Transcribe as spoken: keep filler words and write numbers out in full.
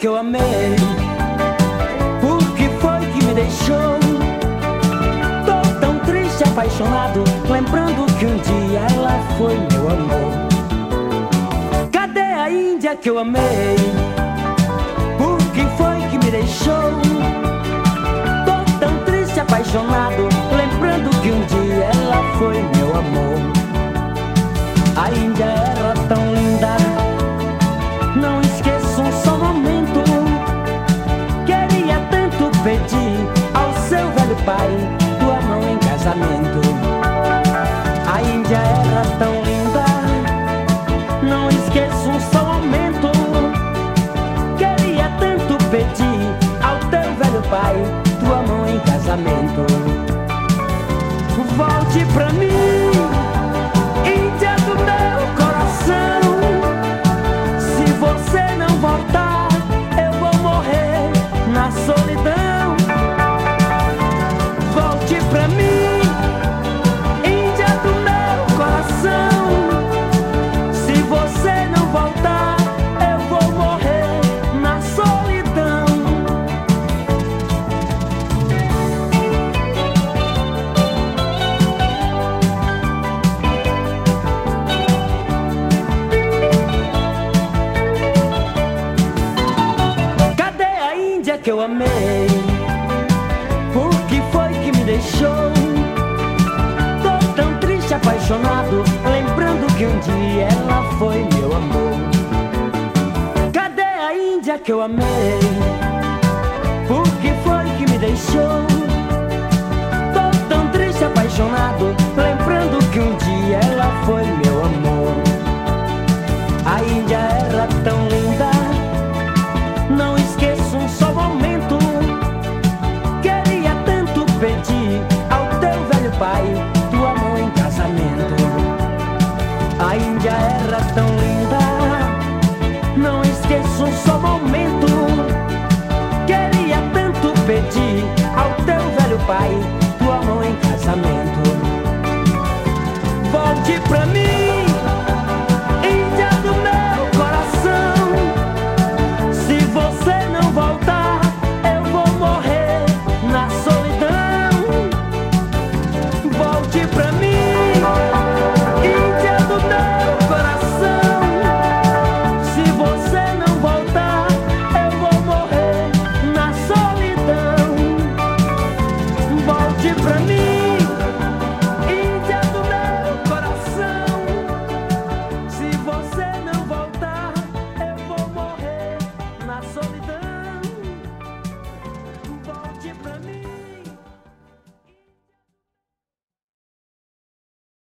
que eu amei, por que foi que me deixou? Tô tão triste, apaixonado, lembrando que um dia ela foi meu amor. Cadê a Índia que eu amei? Por que foi que me deixou? Tô tão triste, apaixonado, lembrando que um dia ela foi meu amor. A Índia era tão linda, não esqueço um só momento. Queria tanto pedir ao seu velho pai tua mão em casamento. A Índia era tão linda, não esqueço um só momento. Queria tanto pedir ao teu velho pai tua mão em casamento. Volte pra mim, Índia do meu coração. Se você não voltar, eu vou morrer na solidão. Volte pra mim, Índia do meu coração. Se você não voltar, eu vou morrer na solidão. Cadê a Índia que eu amei? Por que foi que me deixou? Tô tão triste, apaixonado, lembrando que um dia ela foi meu amor. Cadê a Índia que eu amei?